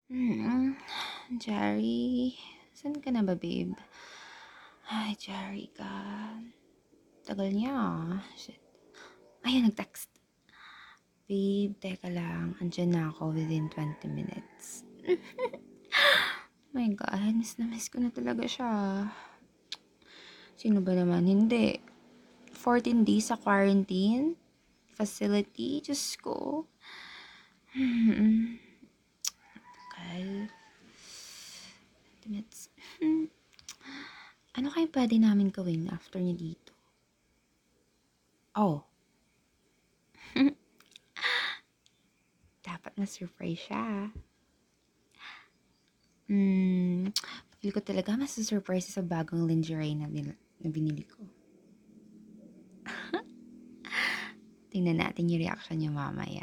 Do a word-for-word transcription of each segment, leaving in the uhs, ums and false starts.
Mm. Jerry, saan ka na ba, babe? Ay, Jerry ka. Tagal niya, ah. Shit. Ayun, nag-text. Babe, teka lang. Andiyan na ako within twenty minutes. My God, miss na miss ko na talaga siya. Sino ba naman hindi? fourteen days sa quarantine? Facility? Diyos ko. Hmm. Kal. Minutes. Hmm. Ano kaya pwede namin gawin after niya dito? Oh. Dapat na-surprise siya. Hmm. Feel ko talaga mas surprise sa bagong lingerie na, bin- na binili ko. Tingnan natin yung reaction niya mamaya.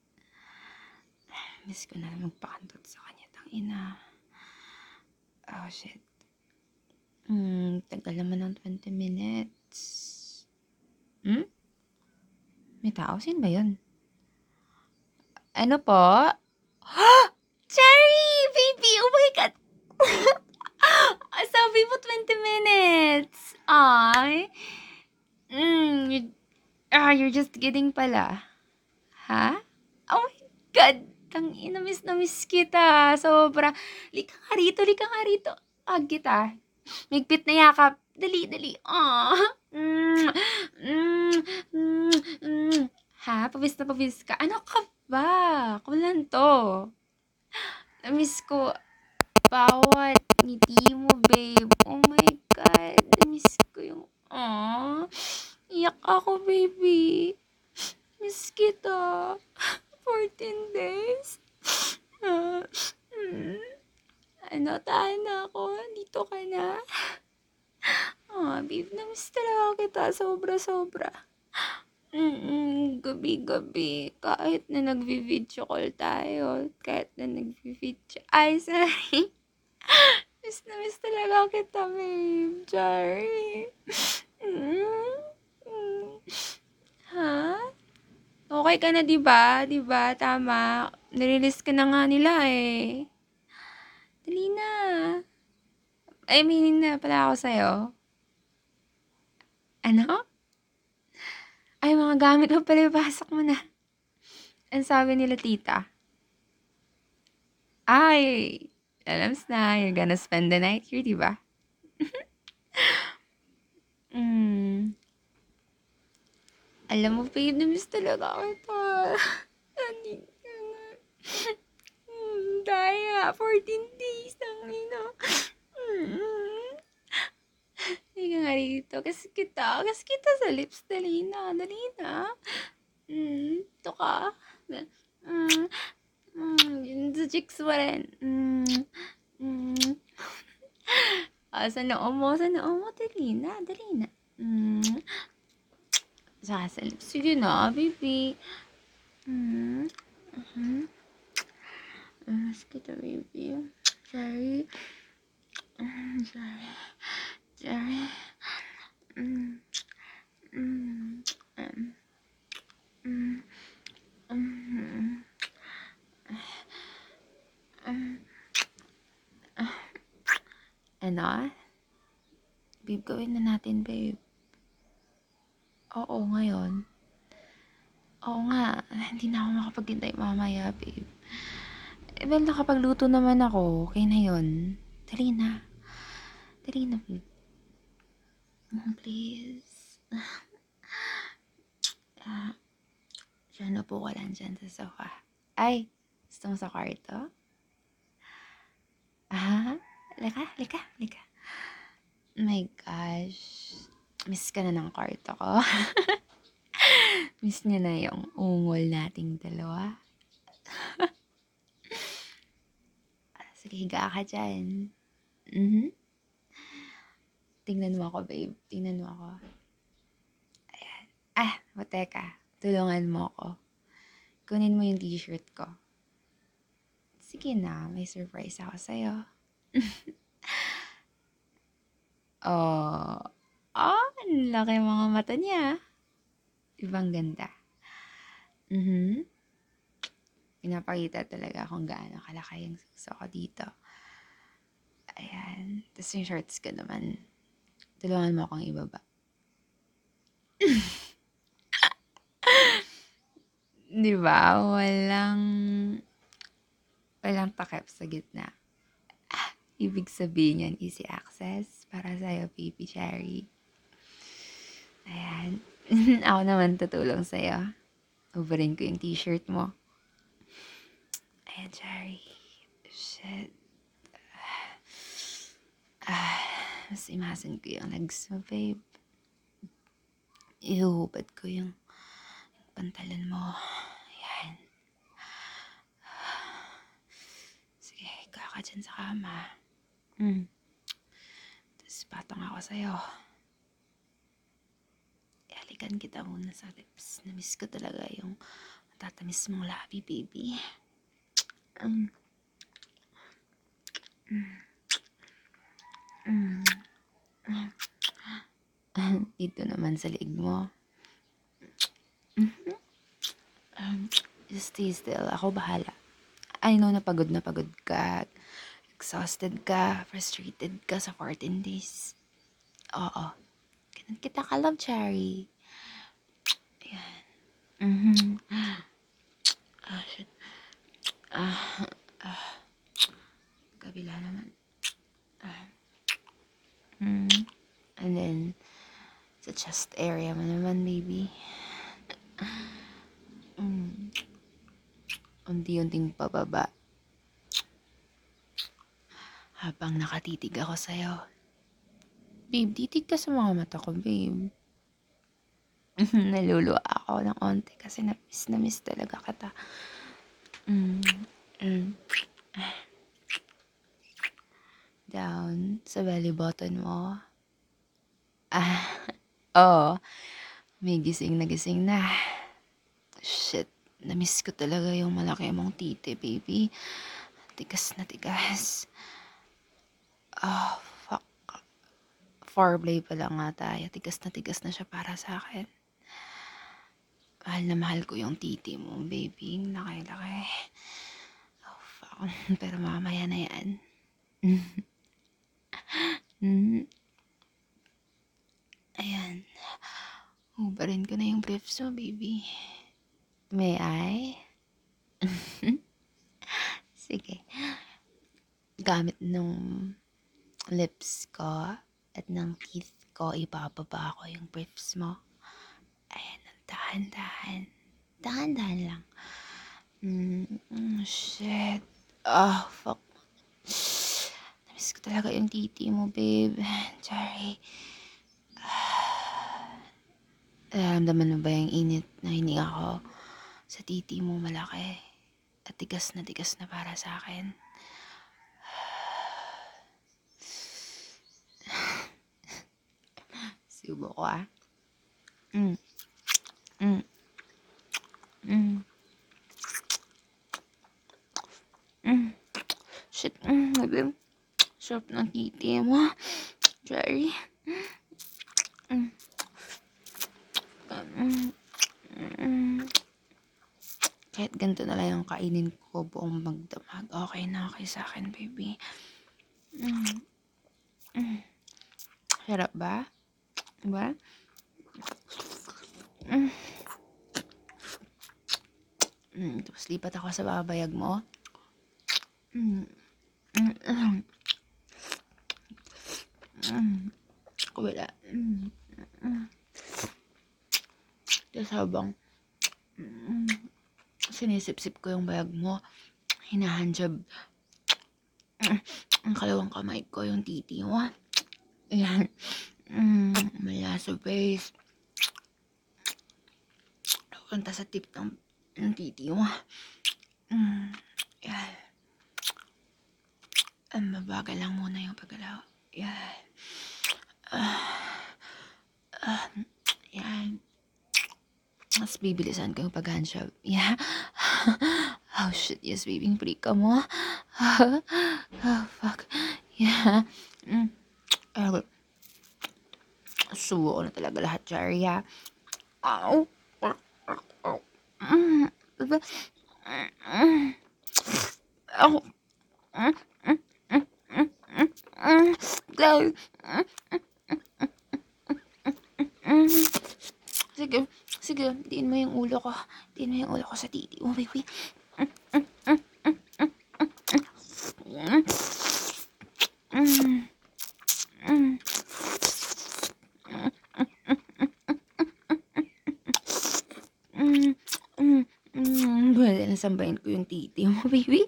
Miss ko na magpakantot sa kanya. Tangina. Oh, shit. Hmm, tagal naman ng twenty minutes. Hmm? May tao? Sino ba yun? Ano po? Cherry! Baby! Oh my God! Sabi mo twenty minutes. Ay. Mm, you- ah, you're just kidding pala. Ha? Oh my God! Tangina, miss na miss kita. Sobra. Lika nga rito, lika nga rito. Ag kita. Migpit na yakap. Dali, dali. Ah. Mm, mm, mm, mm. Ha? Pabis na pabis ka. Ano ka ba? Kulan to. Namiss ko. Bawat ngiti mo, babe. Oh my God. Namiss ko yung... Aww. Iyak ako, baby. Miss kita. fourteen days. Ah, mm. Ano, tahan na ako. Dito ka na. Ah, babe, namiss talaga kita. Sobra-sobra. Mm, gabi-gabi. Kahit na nagvi-video call tayo. Kahit na nagvi-video... Ay, sorry. Miss na miss talaga kita, babe. Sorry. Mm. Mm. Ha? Okay ka na, 'di ba? 'Di ba? Tama. Nirelease ka na nga nila eh. Dali na. Ay, meaning na pala ako sa'yo. Ano? Ay, mga gamit mo pala, ipasok mo na. Ang sabi nila, tita. Ay, alams na, you're gonna spend the night here, 'di ba? Mm. Alam mo, babe, na-miss talaga kita. Nandito ka nga. Hmm, daya, fourteen days ang ina. Mm. Hindi ka nga rito. Kasi kita, kasi kita sa lips. Dali na, dali na. Mm, ito ka. Mm, mm, yun sa chicks mo rin. Mm, mm. Ah, sa noo mo, sa noo mo, dali na, dali na. Mm. Saka sa lips. Sige na, baby. Mm. Mm. Mas kita, baby. Sorry. Mm, sorry. Sorry. Mm. Mm. Um. Mm. Mm. Um. Ano? Babe, gawin na natin, babe. Oo, ngayon. Oo nga, hindi na ako makapaghintay mamaya, babe. Eh, well, nakapagluto naman ako. Okay na yun. Dali na. Dali na, babe. Mm, please. Ah, Diyan na po ka lang dyan sa sofa. Ay, gusto mo sa kwarto? Ah, lika, lika, lika. Oh my gosh. Miss ka na ng kwarto ko. Miss niya na yung ungol nating dalawa. Sige, higa ka dyan. Mhm. Tingnan mo ako, babe. Tingnan mo ako. Ayan. Ah, o teka. Tulungan mo ako. Kunin mo yung t-shirt ko. Sige na, may surprise ako sa'yo. Oh, ah, ang laki mga mata niya. Ibang ganda. Mhm. Pinapakita talaga kung gaano kalaki yung suso ko dito. Ayan. Tapos yung shorts ko naman, tulungan mo akong ibaba. Di ba? Walang, walang takip sa gitna. Ibig sabihin yan, easy access para sa'yo, baby cherry. Ayan. Ako naman tutulong sa'yo. Ubarin ko yung t-shirt mo. Ayan, cherry. Shit. Ah, mas imasan ko yung legs mo, babe. Ihuhubad ko yung, yung pantalon mo. Ayan. Sige, kaka dyan sa kama. Hmm. Tapos patong ako sa'yo. Ihalikan kita muna sa lips. Namiss ko talaga yung matatamis mong labi, baby. Um. Mm. Mm. Dito naman sa liig mo. Mm-hmm. Um, just stay still. Ako bahala. I know na pagod na pagod ka. Exhausted ka. Frustrated ka sa fourteen days. Oo. Ganun kita ka, love, cherry. Ayan. Mm-hmm. Ah, shit. Ah, ah. Kabila naman. Ah. Mm. And then, sa chest area mo naman, baby. Mm. Unti-unting pababa. Habang nakatitig ako sa'yo. Babe, titig ka sa mga mata ko, babe. Naluluwa ako ng onte kasi na-miss na miss talaga kita. Mm. Mm. Down sa belly button mo. Ah, oo. May gising na gising na. Shit, na-miss ko talaga yung malaki mong titi, baby. Tigas na tigas. Oh, fuck. Foreplay pa lang nga tayo. Tigas na tigas na siya para sa akin. Mahal na mahal ko yung titi mo, baby. Laki-laki. Oh, fuck. Pero mamaya na yan. Mm. Ayan. Hubarin ko na yung briefs mo, baby. May I? Sige. Gamit nung lips ko at ng teeth ko, ibababa ko yung briefs mo. Ayan, dahan-dahan. Dahan-dahan lang. Mm, shit. Oh, fuck. Namiss ko talaga yung titi mo, babe. Sorry. Nararamdaman mo ba yung init na hininga ko sa titi mo malaki? At tigas na tigas na para sa akin. Subo ko, ah. Mm. Mm. Mm. Mm. Shit. Mm. Naging sarap ng titi mo. Cherry. Mm. Mm. Mm. Kahit ganito na lang yung kainin ko buong magdamag. Okay na okay sa akin, baby. Mm. Mm. Sarap ba? Diba? Mm. Mm. Tapos lipat ako sa babayag mo. Mm. Mm. Mm. Mm. Wala. Mm. Mm. Tapos habang mm, sinisip-sip ko yung bayag mo, hinahandjab mm, ang kalawang kamay ko yung titi mo. Ayan. Mm, mula sa base. Punta sa tip ng, ng titi mo. Mm, yan. Ang mabagal lang muna yung paggalaw. Yan. Ah, ah, yan. Mas bibilisan ko yung pag-handshove. Yeah. Oh shit, yes, baby. Freak ka mo. Oh, fuck. Yeah. Mm. Uh, subo ko na talaga lahat, Jari, ha? Ow. Mm. Ako. Dahil. Sige, sige, diin mo yung ulo ko. Diin mo yung ulo ko sa titi mo, baby. Pwede na sambahin ko yung titi mo, baby.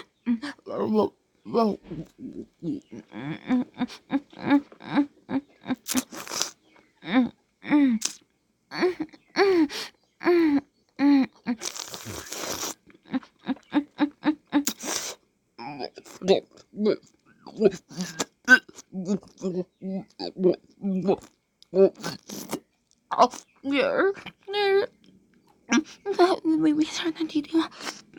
Oh, there, there. Baby, saan ang titi mo?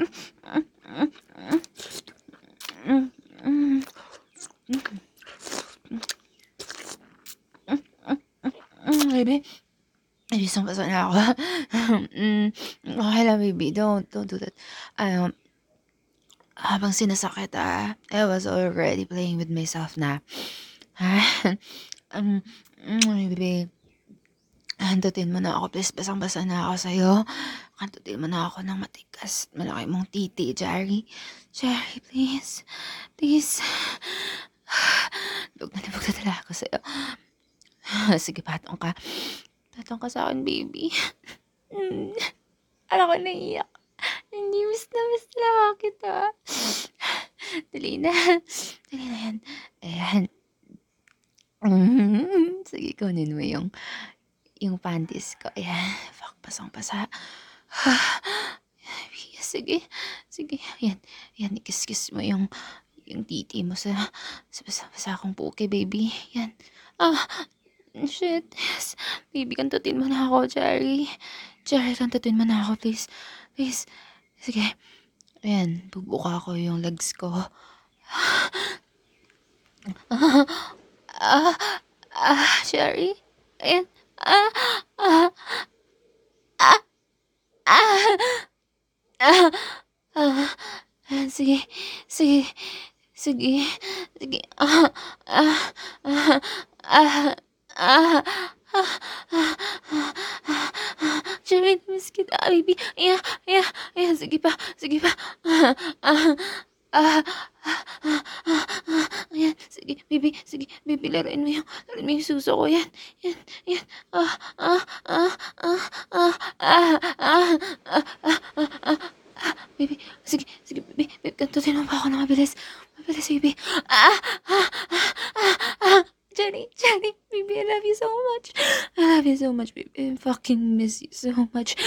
Baby, baby, isang basa na ako. mm, okay lang, baby. Don't, don't do that. Um, habang sinasakit, ah, I was already playing with myself na. um, mm, baby, kantutin mo na ako, please. Basang-basa na ako sa'yo. Kantutin mo na ako ng matigas. Malaki mong titi, Jerry. Jerry, please. Please. Lubog na lubog na talaga ako sa'yo. Sige, patong ka. Patong ka sa akin, baby. Mm. Alam ko naiiyak. Hindi, miss na miss lang kita. Dali na. Dali na yan. Ayan. Mm. Sige, kunin mo yung yung panties ko. Ayan. Fuck, pasang-pasa. Sige. Sige. Ayan. Ayan, ikis-kiss mo yung yung titi mo sa sa basa-basa akong puke, baby. Ayan. Ah, shit. Yes. Baby, kantutin mo na ako, Jerry. Jerry, kantutin mo na ako, please. Please. Sige. Ayan, bubuka ko yung legs ko. Ah, ah, ah, Jerry. Ayan. Ah, ah, ah, ah, ah, ah. Ayan, sige. Sige. Sige. Sige. Ah, ah, ah, ah, ah, ah, Jerry, miss kita, baby. Ayan, ayan, ayan. Sige pa, sige pa. Ah, ah, ah, ayan, sige, baby, sige, baby, laruin mo yung, laruin mo yung suso ko, yan, yan, yan, ah, ah, ah, ah, ah, ah, ah, ah, ah, ah, baby, sige, sige, baby, baby, kantutin mo pa ako na mabilis, mabilis, baby, ah, ah, ah, ah, ah, Jenny, Jenny, baby, I love you so much. I love you so much, baby. I fucking miss you so much.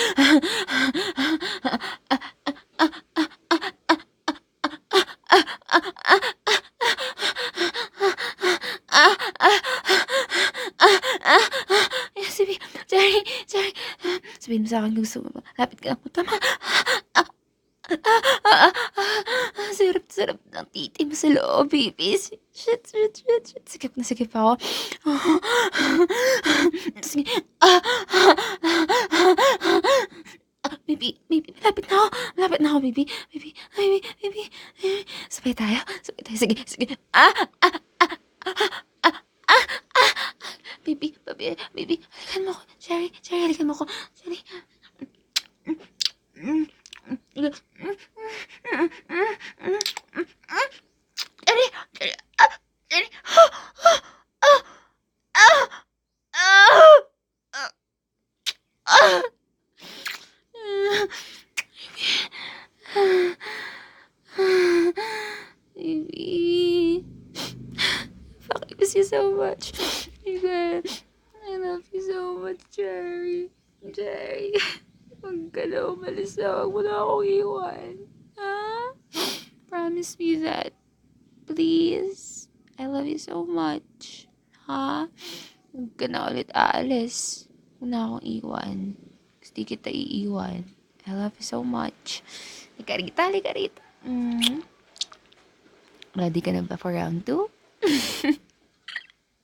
Yes, sabi, Jerry, Jerry. Sabihin mo sa akin kung gusto mo. Lapit ka lang. Tama. Sarap, sarap ng titi mo sa loob, baby. Shit, shit, shit, shit. Sikip na sikip ako. Sige. Baby, baby, malapit na ako. Malapit na ako, baby. Baby, baby, baby, baby. Sabay tayo. Sabay tayo. Sige, sige. Ah, ah, ah, ah, ah, ah, ah. Baby, baby, baby. Halikan mo ko. Jerry, Jerry, halikan mo ko. Jerry. Jerry, Jerry, ah, Jerry. Ah, ah, ah, ah, ah. Baby, fuck, I miss you so much. I love you so much, Jerry. Jerry, huwag ka na umalis na. Huwag mo na akong iwan. Ha? Promise me that. Please. I love you so much. Ha? Huwag ka na ulit aalis. Huwag na akong iwan. Gusto kita iiwan. I love you so much. Lika rita, lika rita. Mm. Ready ka na ba for round two?